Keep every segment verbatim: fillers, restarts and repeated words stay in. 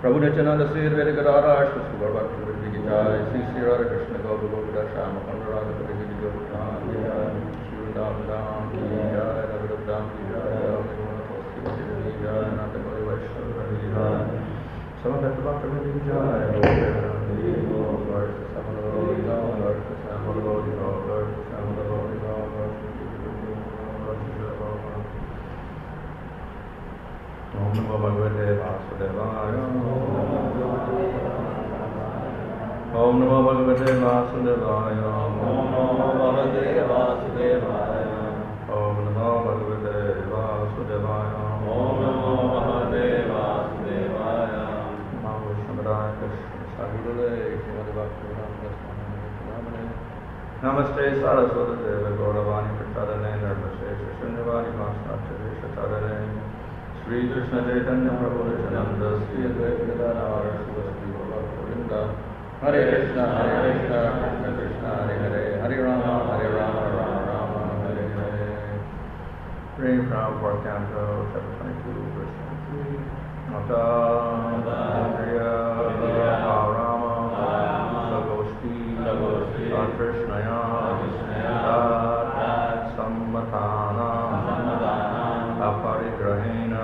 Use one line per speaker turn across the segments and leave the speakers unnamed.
Prabhu Nityananda Sri Advaita Gadadhar Shri Gaur Bhakti Vrinda Ki Jai, Sri Sri Radha Krishna Gopi Gopi Shama Kunda Radha Pati Ki Jai, Ki Jai, Shri Vrindavan Dham Ki Jai, Radha Dham Ki Jai, Nirvana Thosti Ki Jai, Nanda Gauri Vaishnava Ki Jai, Samabhakta Bhakta Vrinda Ki Jai, Lord Lord Samala Lord Lord Samala Lord Lord Samala Lord Lord Om Namo Bhagavate Vasudevaya. Om Namo Bhagavate Vasudevaya. Om Namo Bhagavate Vasudevaya. Om Namo Bhagavate Vasudevaya. Om Namo Bhagavate Vasudevaya. Namo Shamradaya Krishna Sagurule Shrimad Bhaktivedanta Swami. Namaste Saraswati Deva Gauravani Prachadane Nirvashesha Shunyavani Vasnachare Shatadane Sri Krishna Chaitanya Prabhu Nityananda Sri Advaita Gadadhar Sri Govinda Hare Krishna Hare Krishna Krishna Krishna Hare Hare Hare Rama Hare Rama Rama Rama Hare Hare. Reading from fourth canto, chapter twenty-two, verse twenty-three. Mata Indriya Rama Sagoshti Krishnaya Tat Sammatana Aparigrahena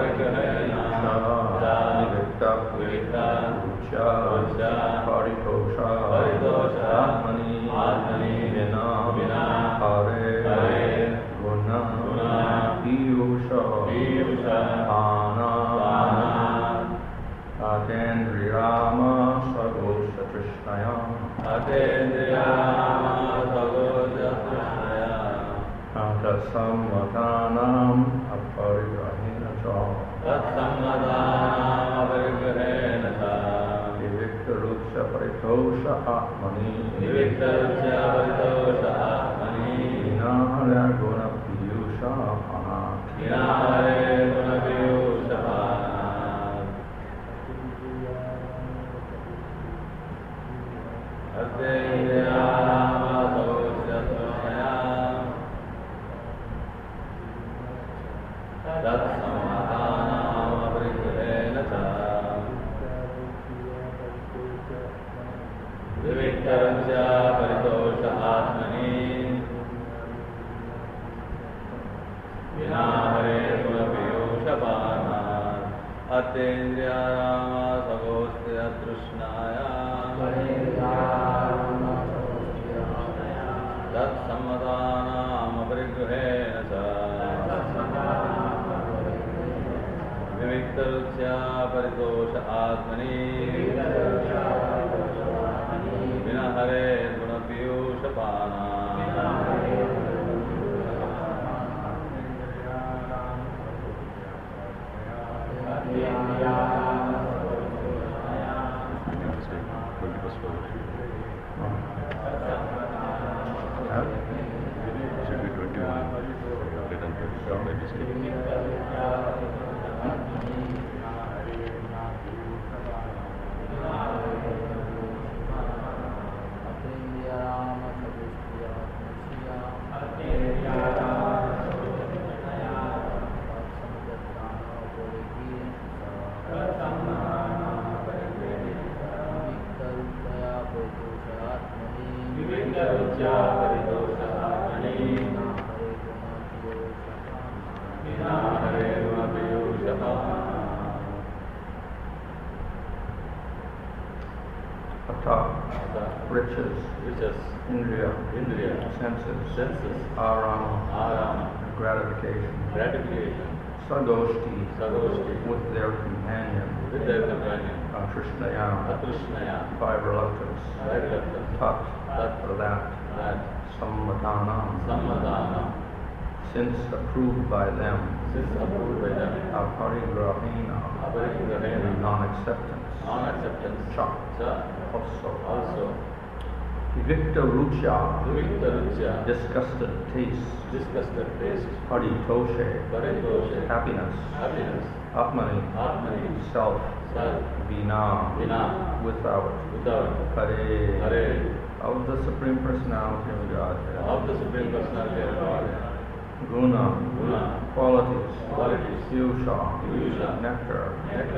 Vivikta Ucha Paritosha Atmani Vina Hare Guna Piyusha Ana Atendriyama Sagosha Krishnaya Atendriyama Sagosha Krishnaya Tasammatanam Aparigrahena Cha Tasammatanam Aparigrahena Cha Vivikta Rucha Paritosha Atmani Vivikta Rucha Paritosha Atmani Vinahare Guna Piyusha Pana Vinahare Guna Piyusha Pana Atendriyama Sagosha Krishnaya Tatsammatanam Aparigrahena Cha Viviktarasya Paritosha Atmani Vinahare Guna Piyusha Pana Atendriyama Sagosya Krishnaya Tatsammatanam Aparigrahena Cha Viviktarasya Paritosha Atmani Vinahare Guna Piyusha Pana
Should be twenty-one. Written by mistake.
Riches,
riches,
Indriya,
Indriya,
senses,
senses,
Arama,
Arama,
gratification,
gratification,
Sagoshti,
Sagoshti,
with their companion,
with their companion,
Krishnaya,
Krishnaya,
by reluctance,
by reluctance,
Tat,
Tat,
for that,
that,
Sammatana,
Sammadana,
since approved by them,
since approved by them,
Aparigrahena,
Aparigrahena,
non-acceptance,
non-acceptance,
Cha,
Cha,
also,
also,
Vivikta Rucha,
Viviktarasya,
disgusted taste,
disgusted taste,
Paritoshe,
Paritoshe,
happiness,
happiness,
Atmani,
Atmani,
self,
self,
Vina,
Vina,
without,
without,
Hare,
Hare,
of the Supreme Personality of Godhead,
of the Supreme Personality of God,
Guna,
Guna,
qualities,
qualities,
Yusha,
Yusha,
nectar,
nectar,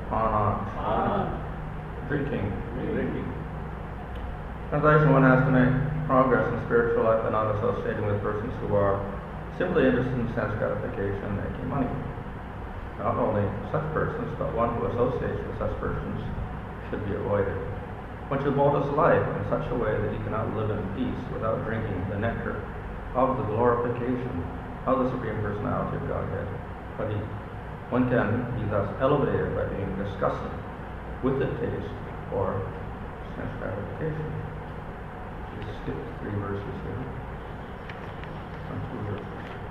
Anand. Drinking. Drinking. Translation: one has to make progress in spiritual life by not associating with persons who are simply interested in sense gratification and making money. Not only such persons, but one who associates with such persons should be avoided. One should mold his life in such a way that he cannot live in peace without drinking the nectar of the glorification of the Supreme Personality of Godhead. But he, one can be thus elevated by being disgusted with the taste or sense gratification. Just skip three verses here. Or two verses.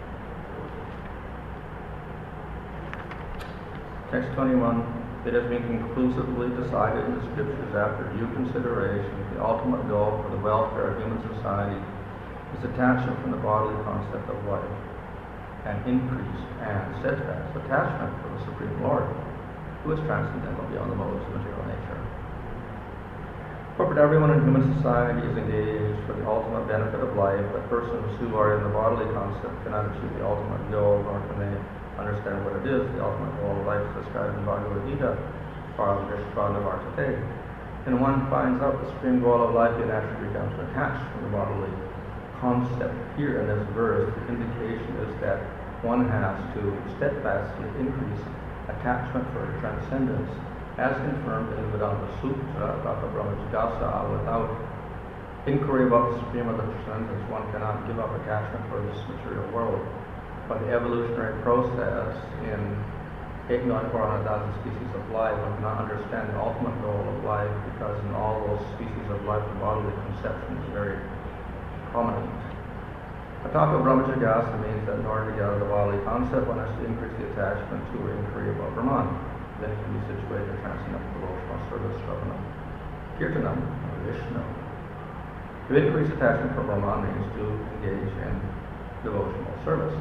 Text twenty-one. It has been conclusively decided in the scriptures after due consideration that the ultimate goal for the welfare of human society is detachment from the bodily concept of life, and increased and steadfast attachment for the Supreme Lord, who is transcendental beyond the modes of material nature. For but everyone in human society is engaged for the ultimate benefit of life, but persons who are in the bodily concept cannot achieve the ultimate goal, nor can they understand what it is, the ultimate goal of life is described in Bhagavad Gita, Paramdrishtvanavartate. And one finds out the supreme goal of life, he naturally becomes attached from the bodily concept. Here in this verse, the indication is that one has to steadfastly increase attachment for transcendence, as confirmed in the Vedanta Sutra, Bhakta Brahmajigasa. Without inquiry about the supreme of the transcendence, one cannot give up attachment for this material world. By the evolutionary process in eight million four hundred thousand species of life, one cannot understand the ultimate goal of life, because in all those species of life, the bodily conception is very prominent. Ataka Brahmajigasa means that in order to get out of the bodily concept, one has to increase the attachment to or inquiry about Brahman. Then it can be situated in transcendental devotional service, Shravanam, Kirtanam, or Vishnu. To increase attachment for Brahman means to engage in devotional service.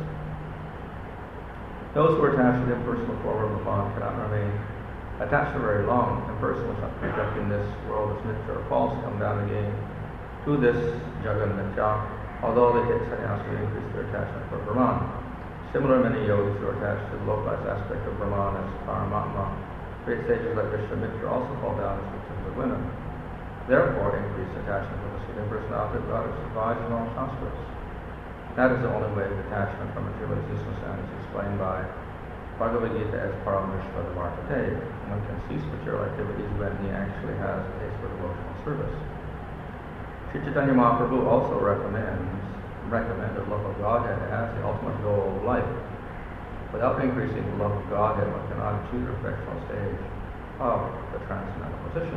Those who are attached to the impersonal form of the form cannot remain attached for very long. Impersonal, rejecting this world as mithya or false, come down again to this jagan mithya, although they take sannyas to increase their attachment for Brahman. Similar, many yogis who are attached to the localized aspect of Brahman as Paramatma, great sages like Vishwamitra also fall down as victims of women. Therefore, increased attachment for the Supreme Personality of God is advised in all shastras. That is the only way of detachment from material existence, and is explained by Bhagavad Gita as Paramdrishtvanavartate. One can cease material activities when he actually has a taste for devotional service. Sri Chaitanya Mahaprabhu also recommends recommended love of Godhead as the ultimate goal of life. Without increasing the love of Godhead, one cannot achieve the perfectional stage of the transcendental position.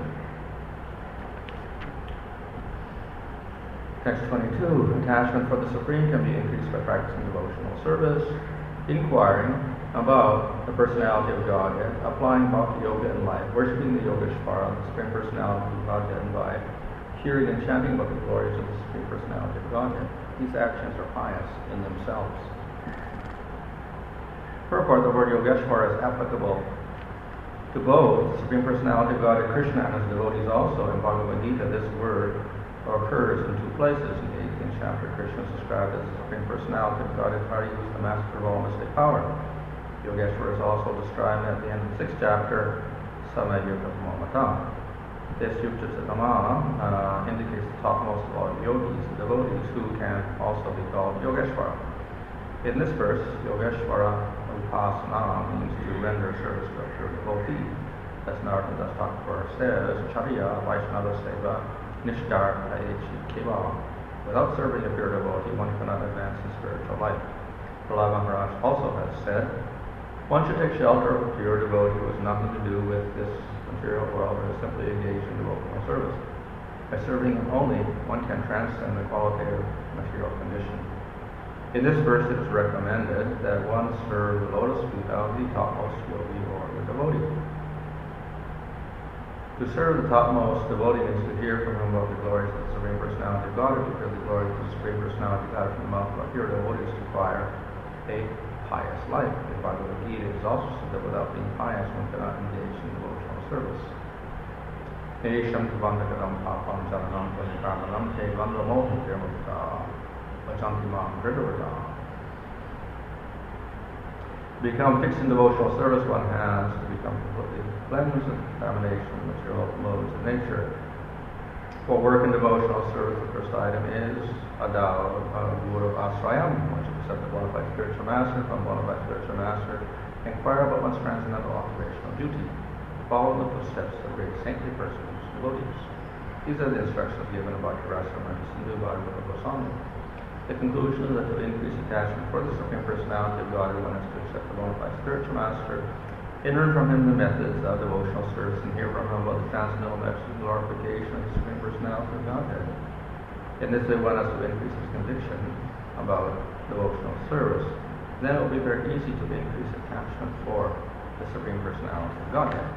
Text twenty-two. Attachment for the Supreme can be increased by practicing devotional service, inquiring about the personality of Godhead, applying Bhakti Yoga in life, worshipping the Yogeshvara, the Supreme Personality of Godhead, and by hearing and chanting about the glories of the Supreme Personality of Godhead. These actions are pious in themselves. Purport: the word Yogeshvara is applicable to both the Supreme Personality of Godhead, Krishna, and his devotees also. In Bhagavad Gita, this word occurs in two places. In the eighteenth chapter, Krishna is described as the Supreme Personality of Godhead, Hari, who is the master of all mystic power. Yogeshvara is also described at the end of the sixth chapter, Samayukapamamata. This Yuktatanama uh, indicates the topmost of all yogis, the devotees, who can also be called Yogeshvara. In this verse, Yogeshvara Upasana means to render service to a pure devotee. As Narottam Das Thakur says, Charya Vaishnava Seva Nishdar Payechi Keva. Without serving a pure devotee, one cannot advance in spiritual life. Prahlad Maharaj also has said, one should take shelter of a pure devotee who has nothing to do with this material world, but is simply engaged in devotional service. By serving him only, one can transcend the qualitative material condition. In this verse, it is recommended that one serve the lotus feet of the topmost yogi or the devotee. To serve the topmost devotee means to hear from him about the glories of the Supreme Personality of God, or to hear the glories of the Supreme Personality of God from the mouth of a pure devotee is to acquire a pious life. In Bhagavad Gita, it is also said that without being pious, one cannot engage in devotional service. Nesham Kavandakaram Papam Charanam Tvanikarmanam Te Vandamoham Tirmukta Vachanti Mam Drigavata. To become fixed in devotional service, one has to become completely cleansed of contamination of material modes of nature. For work in devotional service, the first item is a Tao of Guru Asrayam, which is accept a bona fide spiritual master from bona fide spiritual master, inquire about one's transcendental operational duty, follow the footsteps of great saintly persons, devotees. These are the instructions given about Rasama and Sindhu Bhagavata Goswami. The conclusion is that to increase attachment for the Supreme Personality of God, one has to accept the bona fide spiritual master, and learn from him the methods of devotional service, and hear from him about the transcendental methods of glorification of the Supreme Personality of Godhead. In this way, one has to increase his conviction about devotional service. Then it will be very easy to increase attachment for the Supreme Personality of Godhead.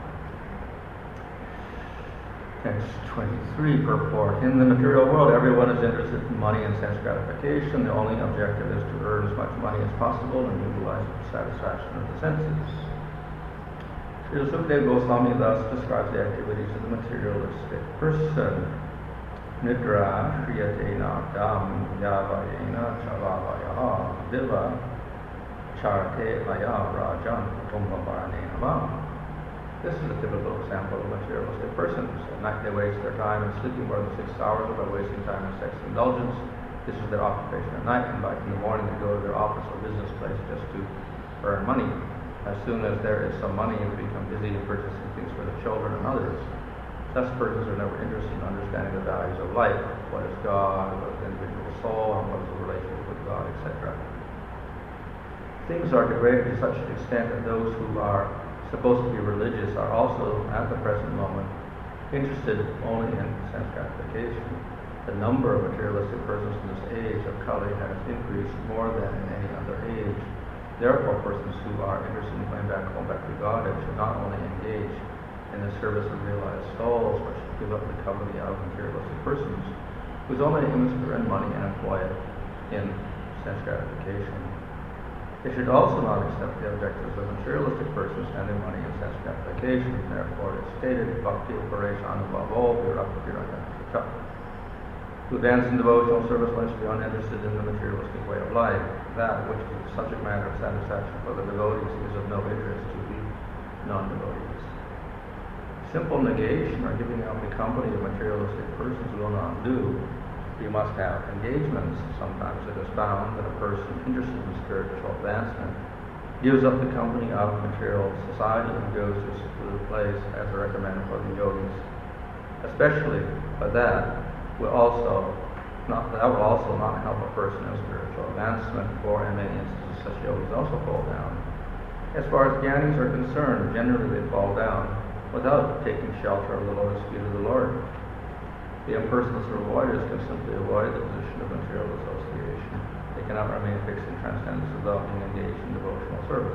Text twenty-three, purport. In the material world, everyone is interested in money and sense gratification. The only objective is to earn as much money as possible and utilize it for satisfaction of the senses. Srila Sukadeva Goswami thus describes the activities of the materialistic person. Nidra shriyatena dam yavayena chavavaya viva charte maya rajan kumbhavarnena va. This is a typical example of materialistic persons. At night they waste their time in sleeping more than six hours by wasting time in sex indulgence. This is their occupation at night, and by in the morning they go to their office or business place just to earn money. As soon as there is some money, they become busy in purchasing things for the children and others. Such persons are never interested in understanding the values of life. What is God, what is the individual soul, and what is the relationship with God, et cetera. Things are degraded to such an extent that those who are supposed to be religious are also, at the present moment, interested only in sense gratification. The number of materialistic persons in this age of Kali has increased more than in any other age. Therefore, persons who are interested in going back home, back to Godhead, should not only engage in the service of realized souls, but should give up the company of materialistic persons, whose only aim is to earn money and employ it in sense gratification. They should also not accept the objectives of materialistic persons spending money in sense gratification. Therefore, it is stated, Bhakti Uparation above all, to advance in devotional service, one should be uninterested in the materialistic way of life. That which is the subject matter of satisfaction for the devotees is of no interest to the non-devotees. Simple negation or giving up the company of materialistic persons will not do. You must have engagements. Sometimes it is found that a person interested in spiritual advancement gives up the company of material society and goes to a secluded place as recommended for the yogis. Especially, but that will also not that will also not help a person in spiritual advancement, for in many instances such yogis also fall down. As far as jnanis are concerned, generally they fall down without taking shelter of the lotus feet of the Lord. The impersonal avoiders can simply avoid the position of material association. They cannot remain fixed in transcendence without being engaged in devotional service.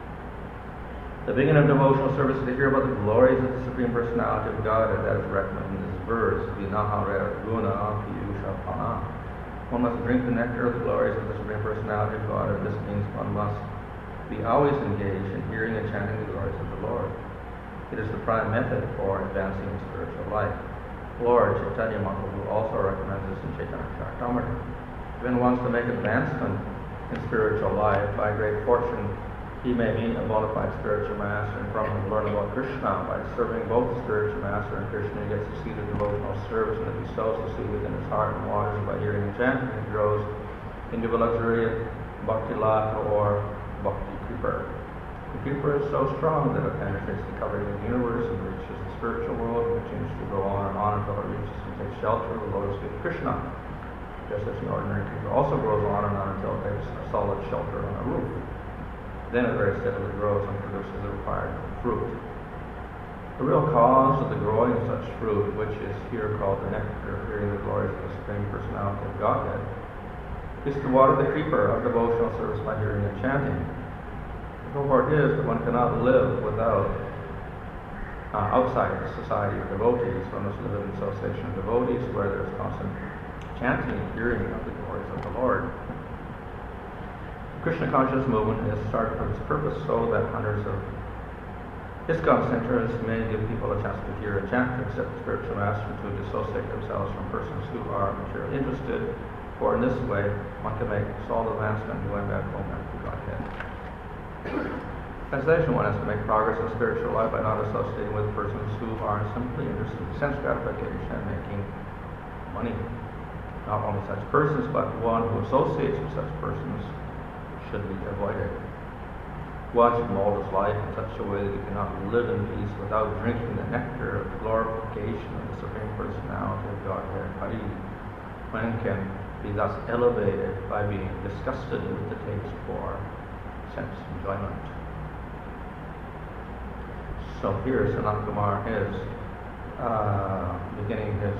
The beginning of devotional service is to hear about the glories of the Supreme Personality of God, as that is recommended in this verse, Vinahare Guna Piyusha Pana. One must drink the nectar of the glories of the Supreme Personality of God, and this means one must be always engaged in hearing and chanting the glories of the Lord. It is the prime method for advancing in spiritual life. Lord Chaitanya Mahaprabhu also recommends this in Chaitanya Charitamrita. If one wants to make advancement in spiritual life, by great fortune, he may meet a bona fide spiritual master and from him learn about Krishna. By serving both the spiritual master and Krishna, he gets the seed of devotional service, and if he sows the seed within his heart and waters by hearing and chanting, he grows into a luxuriant bhakti lata or bhakti creeper. The creeper is so strong that it penetrates the covering of the universe and reaches the spiritual world and continues to go on and on until it reaches and takes shelter of the lotus feet of Krishna. Just as an ordinary creeper also grows on and on until it takes a solid shelter on a roof. Then it very steadily grows and produces the required fruit. The real cause of the growing of such fruit, which is here called the nectar, hearing the glories of the Supreme Personality of Godhead, is to water the creeper of devotional service by hearing and chanting. The purport is that one cannot live without uh, outside the society of devotees. One must live in the association of devotees where there is constant chanting and hearing of the glories of the Lord. The Krishna conscious movement is started for this purpose so that hundreds of ISKCON centers may give people a chance to hear and chant, to accept the spiritual master, to dissociate themselves from persons who are materially interested, for in this way one can make solid advancement going back home back to Godhead. Translation: one has to make progress in spiritual life by not associating with persons who are simply interested in sense gratification and making money. Not only such persons, but one who associates with such persons should be avoided. One should mold his life in such a way that he cannot live in peace without drinking the nectar of glorification of the Supreme Personality of Godhead, Hari. One can be thus elevated by being disgusted with the taste for sense enjoyment. So here Sanat Kumar is uh, beginning his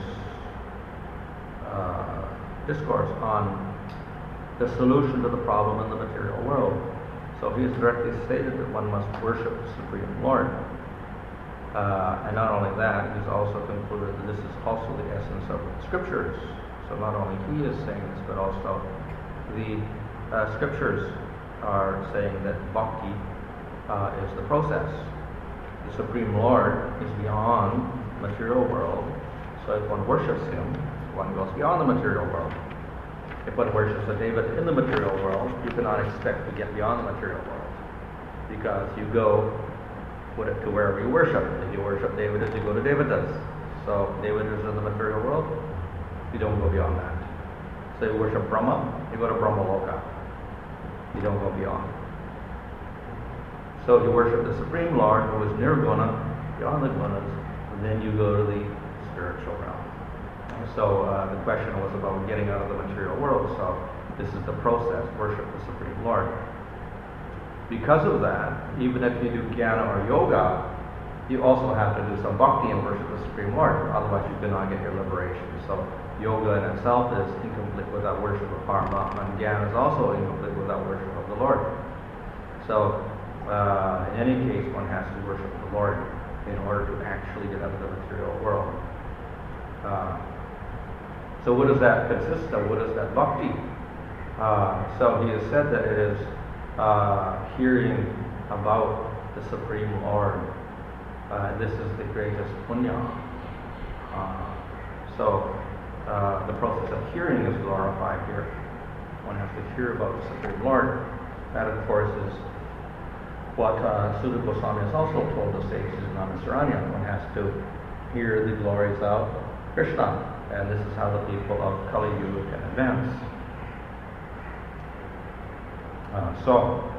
uh, discourse on the solution to the problem in the material world. So he has directly stated that one must worship the Supreme Lord. Uh, and not only that, he's also concluded that this is also the essence of the scriptures. So not only he is saying this, but also the uh, scriptures are saying that bhakti uh, is the process. The Supreme Lord is beyond the material world, so if one worships him, one goes beyond the material world. If one worships a David in the material world, you cannot expect to get beyond the material world, because you go to wherever you worship. If you worship David, you go to Davidas. So David is in the material world, you don't go beyond that. So you worship Brahma, you go to Brahma Loka. You don't go beyond. So you worship the Supreme Lord, who is nirguna, beyond the gunas, and then you go to the spiritual realm. And so uh, the question was about getting out of the material world. So this is the process, worship the Supreme Lord. Because of that, even if you do jnana or yoga, you also have to do some bhakti and worship the Supreme Lord. Otherwise you cannot get your liberation. So yoga in itself is incomplete without worship of Paramatma, and jnana is also incomplete without worship of the Lord. So Uh, in any case, one has to worship the Lord in order to actually get out of the material world. Uh, so what does that consist of? What is that bhakti? Uh, so he has said that it is uh, hearing about the Supreme Lord. Uh, this is the greatest punya. Uh, so uh, the process of hearing is glorified here. One has to hear about the Supreme Lord. That, of course, is what uh, Sudha Goswami has also told the sages in Namansaranya. One has to hear the glories of Krishna, and this is how the people of Kali Yuga can advance. Uh, so,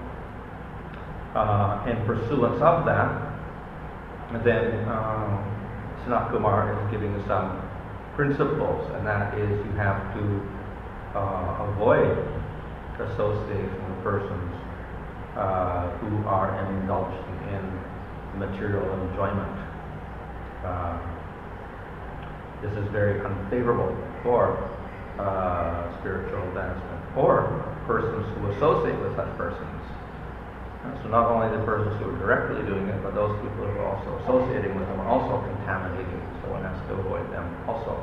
uh, in pursuance of that, then um, Sanat Kumar is giving some principles, and that is you have to uh, avoid association with persons Uh, who are indulging in material enjoyment. Uh, this is very unfavorable for uh, spiritual advancement, or persons who associate with such persons. Uh, so not only the persons who are directly doing it, but those people who are also associating with them are also contaminating, so one has to avoid them also.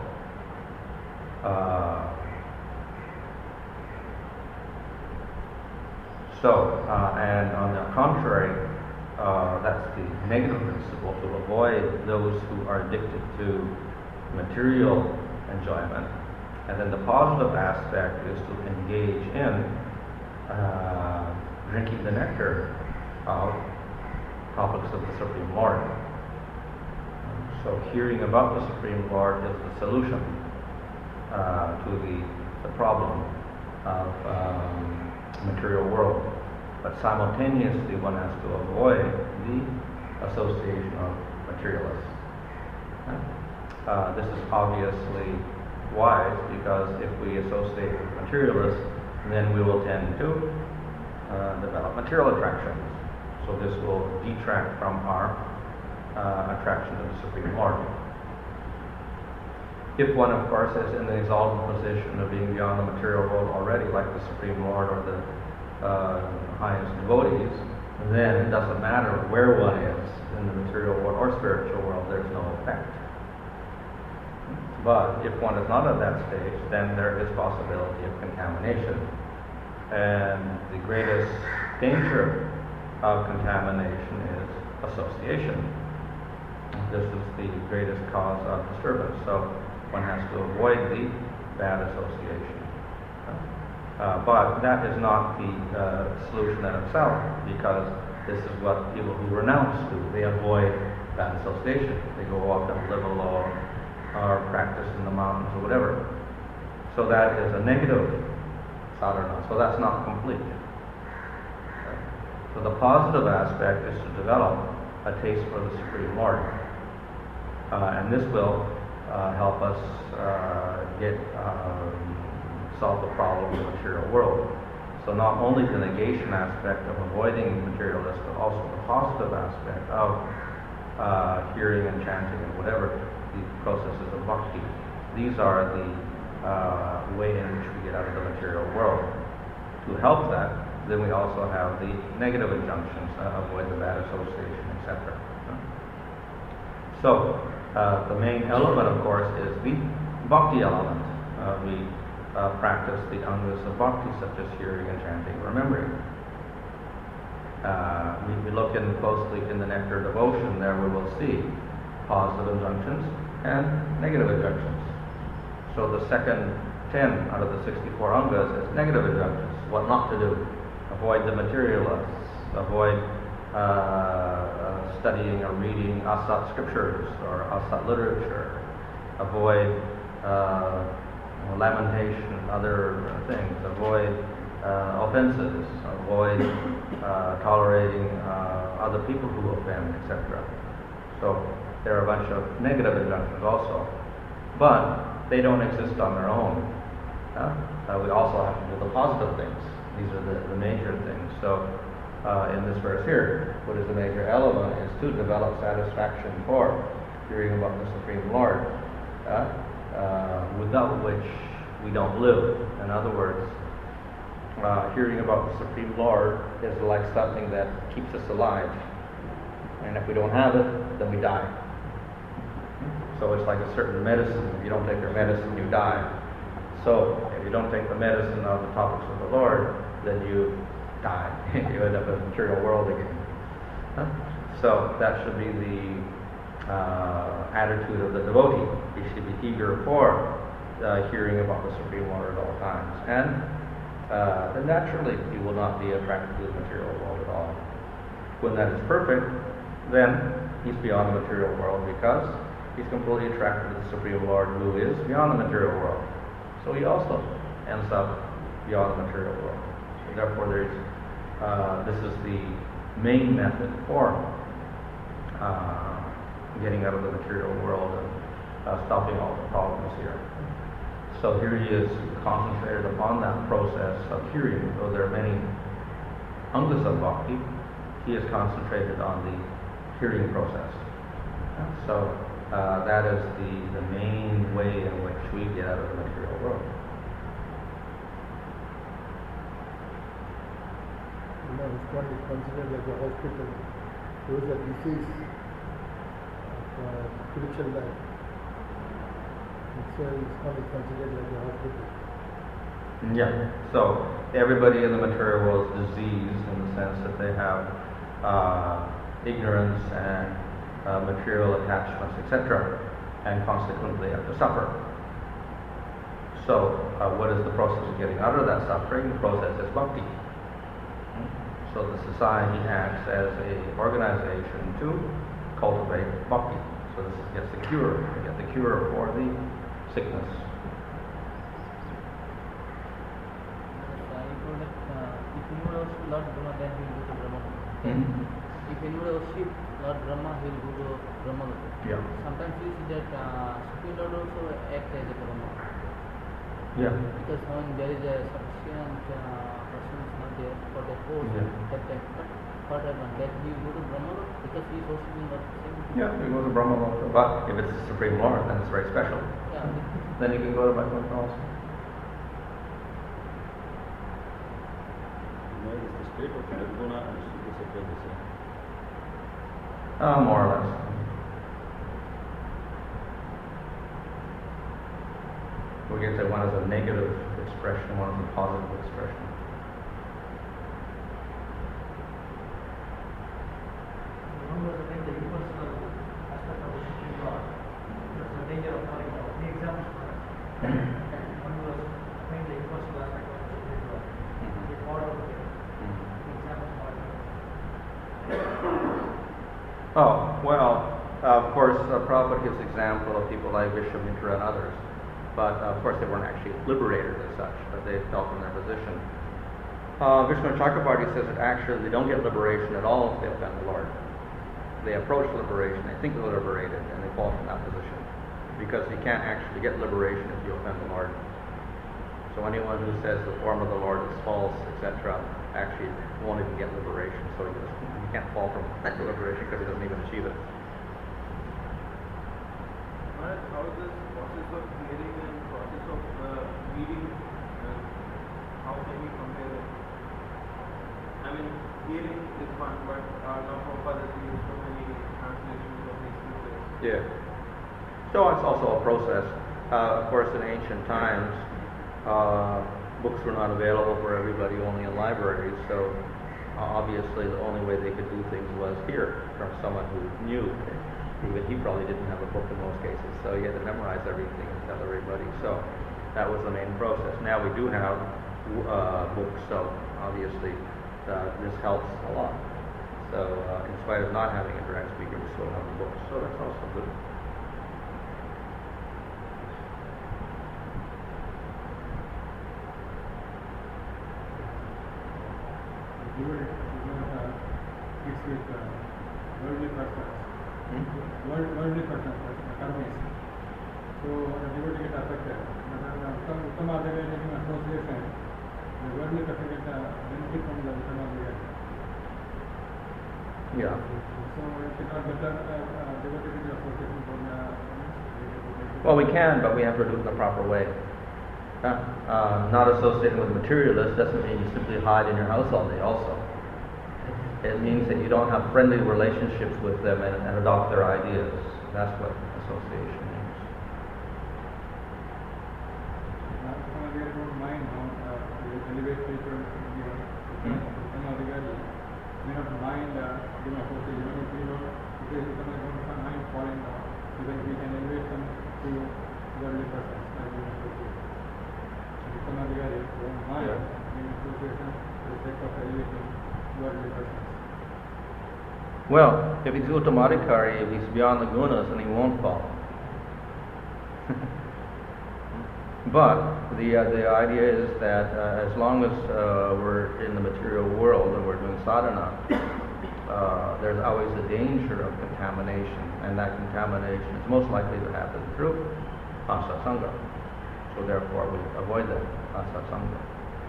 Uh, So, uh, and on the contrary, uh, that's the negative principle, to avoid those who are addicted to material enjoyment. And then the positive aspect is to engage in uh, drinking the nectar of topics of the Supreme Lord. So hearing about the Supreme Lord is the solution uh, to the, the problem of um, material world, but simultaneously one has to avoid the association of materialists. Uh, this is obviously wise, because if we associate with materialists, then we will tend to uh, develop material attractions. So this will detract from our uh, attraction to the Supreme Lord. If one, of course, is in the exalted position of being beyond the material world already, like the Supreme Lord or the uh, highest devotees, then it doesn't matter where one is in the material world or spiritual world, there's no effect. But if one is not at that stage, then there is possibility of contamination. And the greatest danger of contamination is association. This is the greatest cause of disturbance. So one has to avoid the bad association. Uh, but that is not the uh, solution in itself, because
This is what people who renounce do. They avoid bad association. They go off and live alone or practice in the mountains or whatever. So that is a negative sadhana. So that's not complete. So the positive aspect is to develop a taste for the Supreme Lord. Uh, and this will uh, help us uh, get um, solve the problem of the material world. So not only the negation aspect of avoiding materialists, but also the positive aspect of uh, hearing and chanting and whatever the processes of bhakti. These are the uh, way in which we get out of the material world. To help that, then we also have the negative injunctions, uh, avoid the bad association, et cetera. So uh, the main element, of course, is the bhakti element. Uh, we uh, practice the angas of bhakti, such as hearing and chanting, remembering. Uh, we, we look in closely in the Nectar Devotion. There we will see positive injunctions and negative injunctions. So the second ten out of the sixty-four angas is negative injunctions, what not to do. Avoid the materialists, avoid uh, uh, studying or reading asat scriptures or asat literature, avoid uh, lamentation, other things, avoid uh, offenses, avoid uh, tolerating uh, other people who offend, et cetera. So there are a bunch of negative injunctions also, but they don't exist on their own. Uh, uh, we also have to do the positive things. These are the, the major things. So uh, in this verse here, what is the major element is to develop satisfaction for hearing about the Supreme Lord, uh, uh, without which we don't live. In other words, uh, hearing about the Supreme Lord is like something that keeps us alive. And if we don't have it, then we die. So it's like a certain medicine. If you don't take your medicine, you die. So if you don't take the medicine of the topics of the Lord, then you die. You end up in the material world again. Huh? So that should be the uh, attitude of the devotee. He should be eager for uh, hearing about the Supreme Lord at all times. And uh, then naturally he will not be attracted to the material world at all. When that is perfect, then he's beyond the material world because he's completely attracted to the Supreme Lord who is beyond the material world. So he also ends up beyond the material world. So therefore, there's uh, this is the main method for uh, getting out of the material world and uh, stopping all the problems here. So here he is concentrated upon that process of hearing. Though there are many angas of bhakti, he is concentrated on the hearing process. So uh, that is the, the main way in which we get out of the material world.
You know, this one is considered like a hospital. There was a disease of uh, spiritual life. And so it's not considered like a hospital.
Yeah. So everybody in the material world is diseased in the sense that they have uh, ignorance and uh, material attachments, et cetera, and consequently have to suffer. So uh, what is the process of getting out of that suffering? The process is bhakti. So the society acts as an organization to cultivate bhakti. So this gets the cure, to get the cure for the sickness.
If you would worship Lord Brahma, then he will go to Brahma.
Mm-hmm.
If you would worship Lord Brahma, he will go to Brahma.
Yeah.
Sometimes you see that uh, Supreme Lord also acts as a Brahma.
Yeah.
Because when there is a sufficient uh, person is not there for the post,
Yeah.
that time. But what happened? That he will go to Brahma because he is worshiping Lord same.
Yeah, you go to Brahma Loka. But if it's the Supreme Lord, then it's very special.
Yeah.
Then you can go to Vaikuntha also.
Why is the state of Nirguna and Shuddha Sattva the same?
Uh, more or less. We can say one is a negative expression, one is a positive expression.
One was again the impersonal aspect of the Supreme Lord. That's the danger of knowing of the examples for us. One was again the impersonal aspect of the Supreme Lord. The power of the examples for us. And
Oh, well, uh, of course, uh, Prabhupada gives example of people like Vishwamitra and others. But uh, of course, they weren't actually liberated as such, but they fell from their position. Uh, Vishnu Chakrabarti says that actually they don't get liberation at all if they offend the Lord. They approach liberation, they think they're liberated, and they fall from that position. Because you can't actually get liberation if you offend the Lord. So anyone who says the form of the Lord is false, et cetera, actually won't even get liberation. So he, just, he can't fall from liberation because he doesn't even achieve it.
Maharaj, how is this process of hearing and process of uh, reading, uh, how can we compare it? I mean, hearing is fun, but uh, now Prabhupada has used so many translations of these scriptures.
Yeah. So it's also a process. Uh, of course, in ancient times, uh, books were not available for everybody, only in libraries. So uh, obviously, the only way they could do things was hear from someone who knew. Even he probably didn't have a book in most cases, so he had to memorize everything and tell everybody. So that was the main process. Now we do have uh, books, so obviously uh, this helps a lot. So uh, in spite of not having a direct speaker, we still have the books, so that's also good.
It's with uh, worldly purpose.
Hmm?
World, worldly person, karmis. So the devotee get affected. But uh, some Uttama Adhikari association, the worldly person get uh, benefit from the Uttama Adhikari.
Yeah.
So it is not better uh, uh, devotee get association from the.
Well, we can, but we have to do it in the proper way. Uh, uh, not associating with materialists doesn't mean you simply hide in your house all day also. It means that you don't have friendly relationships with them and, and adopt their ideas. That's what association means.
Uttama Adhikari don't mind how uh, they elevate people. Uttama Adhikari may not mind uh, doing association. Even if we don't, if they Uttama Adhikari don't mind falling down, even we can elevate them to worldly persons like doing association. Uttama Adhikari don't mind
Yeah.
doing association for the sake of elevating worldly persons.
Well, if he's Uttamadhikari, if he's beyond the gunas, then he won't fall. But the uh, the idea is that uh, as long as uh, we're in the material world and we're doing sadhana, uh, there's always a danger of contamination, and that contamination is most likely to happen through asasanga. So therefore, we avoid that asasanga.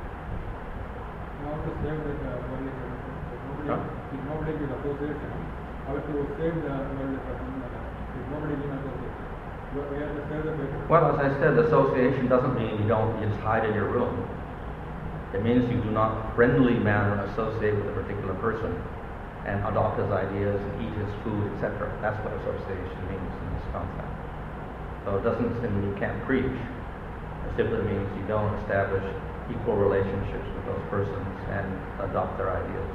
How to save the uh, worldly person? Nobody,
Huh?
if nobody will association, how to save the worldly person? If nobody will associate, we we have to save the person.
Well, as I said, association doesn't mean you don't you just hide in your room. It means you do not friendly manner associate with a particular person and adopt his ideas and eat his food, et cetera. That's what association means in this concept. So it doesn't mean you can't preach. It simply means you don't establish equal relationships with those persons and adopt their ideas.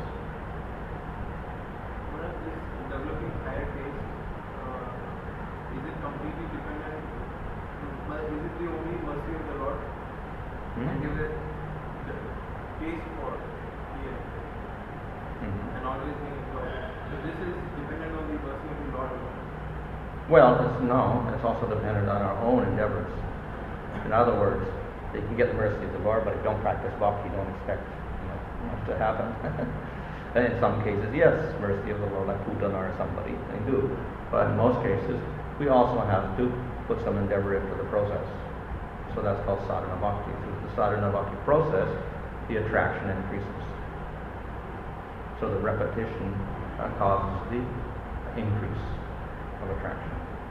Maharaj, this developing higher taste, uh, is it completely dependent? But is it the only mercy of the Lord?
Hmm?
And give it the taste for hearing
Mhm.
and always being absorbed. So this is dependent on the mercy of the Lord alone.
Well, it's, no, it's also dependent on our own endeavors. In other words, you can get the mercy of the Lord, but if you don't practice bhakti, you don't expect you know, much to happen. And in some cases, yes, mercy of the Lord, like Putana or somebody, they do. But in most cases, we also have to put some endeavor into the process. So that's called sadhana bhakti. Through the sadhana bhakti process, the attraction increases. So the repetition uh, causes the increase of attraction.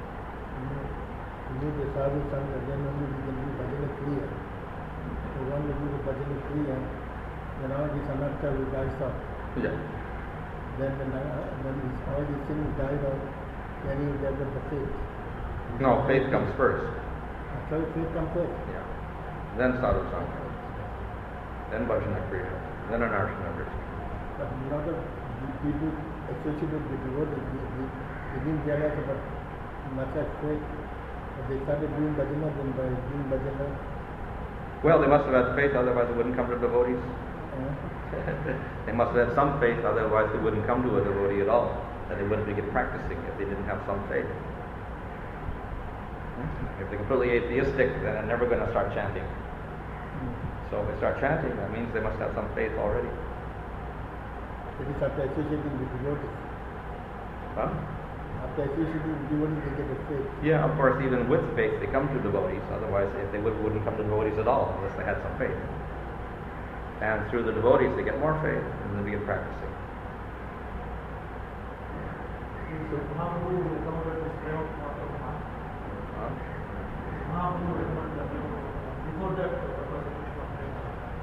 You need the sadhu sangha, then only we can do bhajana kriya. So when we do the bhajana kriya, then all these anartha will die off.
Yeah.
Then when, uh, when these, all these things died out, then you develop the faith.
No, faith comes first.
So faith comes first.
Yeah. Then sadhu sangha. Then bhajana kriya. Then anarshana vritti.
But a lot of people associated with the devotee, they, they, they didn't realize about much at faith. But they started doing bhajana, then by doing bhajana,
Well, they must have had faith, otherwise they wouldn't come to devotees.
uh,
They must have had some faith, otherwise they wouldn't come to a devotee at all. that they wouldn't begin practicing if they didn't have some faith. If they're completely atheistic, then they're never going to start chanting. So if they start chanting, that means they must have some faith already.
It is after associating with devotees.
Huh?
After associating with devotees, they get a faith.
Yeah, of course, even with faith, they come to devotees. Otherwise, if they would, wouldn't come to devotees at all unless they had some faith. And through the devotees, they get more faith and they begin practicing.
So Mahaprabhu recommended this prayer of Mahaprabhu.
Huh?
Mahaprabhu recommended the prayer. Before that, the person should not pray.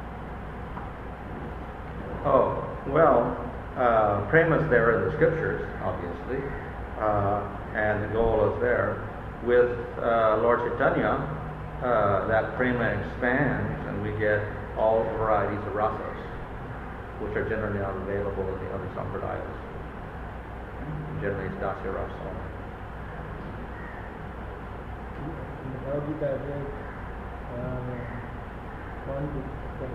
Oh, well, uh, prema is there in the scriptures, obviously, uh, and the goal is there. With uh, Lord Chaitanya, uh, that prema expands and we get all varieties of rasas, which are generally not available in the other sampradayas. Generally, it's dasya rasa.
In the Bhagavad Gita, I read uh, one book.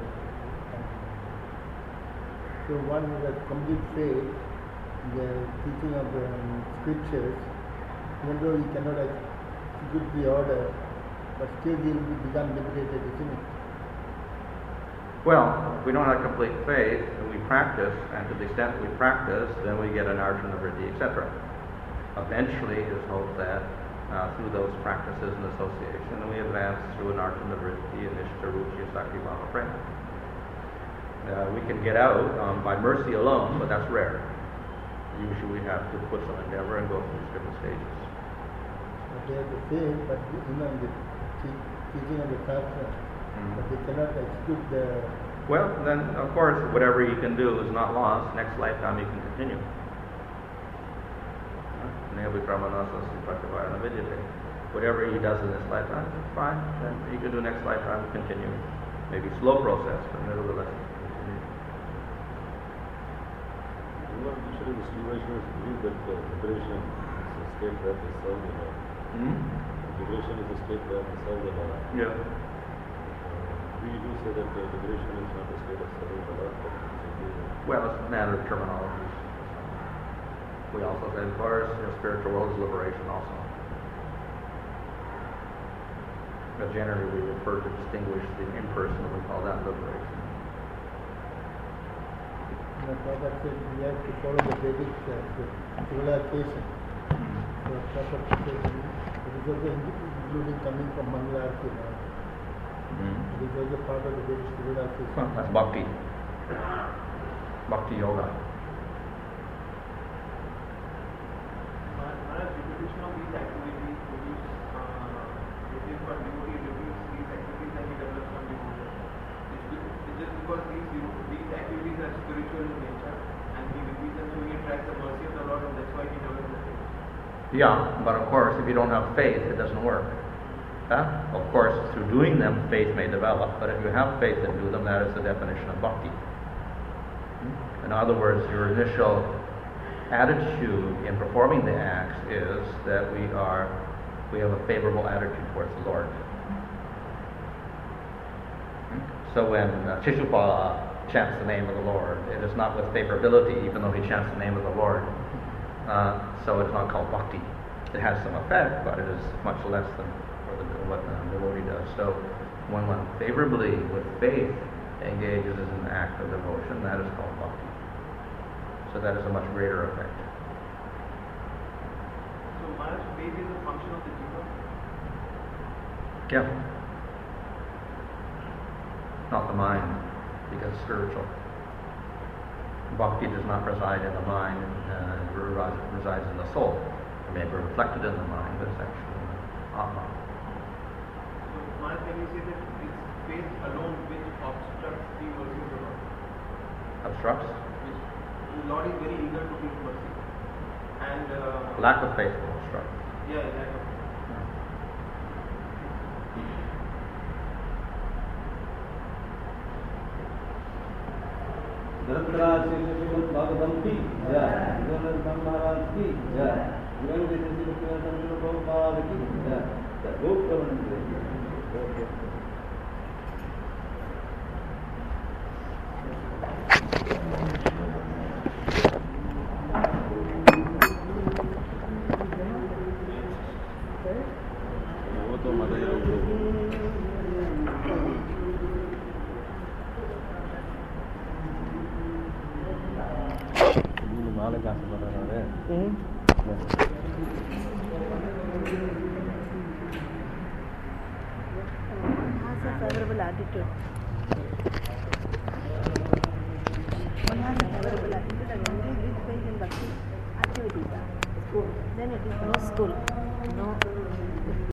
So one who has complete faith in the teaching of the um, scriptures, even though he cannot execute the order, but still he will become liberated, isn't it?
Well, if we don't have complete faith, and we practice, and to the extent that we practice, then we get an arjuna vritti, et cetera. Eventually, it is hoped that uh, through those practices and association, we advance through an arjuna vritti, nishta, ruchi, sakti, bhava, prema. Uh, we can get out um, by mercy alone, but that's rare. Usually we have to put some endeavor and go through these different stages.
But they have the faith, but you know, the te- teaching of the Shastra,
Mm.
but they cannot execute the.
Well, then, of course, whatever you can do is not lost. Next lifetime you can continue. Whatever he does in this lifetime, fine. Then you can do next lifetime, continue. Maybe slow process, but nevertheless.
Usually the Sri Vaishnavas believe that uh, liberation is a state where they serve the Lord.
Hmm?
Liberation is a state where they serve the Lord.
Yeah.
We do say that uh, liberation is not a state of serving the Lord, but it's simply
Well, it's a matter of terminologies. We also say, of course, the spiritual world is liberation also. But generally we refer to distinguish the impersonal, we call that liberation.
You know, Prabhupada said we have to follow the Vedic uh, civilization. So Prabhupada said it is also including coming from Mangalarti now.
Mm-hmm.
It is also part of the Vedic civilization.
Well, that's bhakti. Bhakti yoga.
Maharaj, repetition of these activities produce, uh, it is for devotee reveals these activities and he develops some devotion. It's, be- it's just because these, these activities are spiritual in nature and he repeats them so he attracts the mercy of the Lord and that's why he develops the faith.
Yeah, but of course, if you don't have faith, it doesn't work. Huh? Of course, through doing them, faith may develop, but if you have faith and do them, that is the definition of bhakti. In other words, your initial attitude in performing the acts is that we are, we have a favorable attitude towards the Lord. So when uh, Shishupala chants the name of the Lord, it is not with favorability, even though he chants the name of the Lord. Uh, so it's not called bhakti. It has some effect, but it is much less than what the devotee does. So when one favorably, with faith, engages in an act of devotion, that is called bhakti. So that is a much greater effect.
So Maharaj, faith is a function of the jiva?
Yeah. Not the mind, because it's spiritual. Bhakti does not reside in the mind, uh, it resides, resides in the soul. It may be reflected in the mind, but it's actually in the Atma.
So Maharaj, can you say that it's faith alone which obstructs the mercy of the Lord?
Obstructs?
Which the Lord is very eager to give mercy. And uh,
Lack of faith will obstruct.
yeah, lack of faith.
Dhanraj Shrimad Bhagavatam की जय, गणेश महाराज की जय, गणेश श्री कृष्ण गोपाल की जय, गोप प्रबंध
वो तो माता जी लोग माला कहाँ से बना रहे हैं
has a favorable attitude. One has a favorable attitude and engage with faith in bhakti activities. Then it is no school, no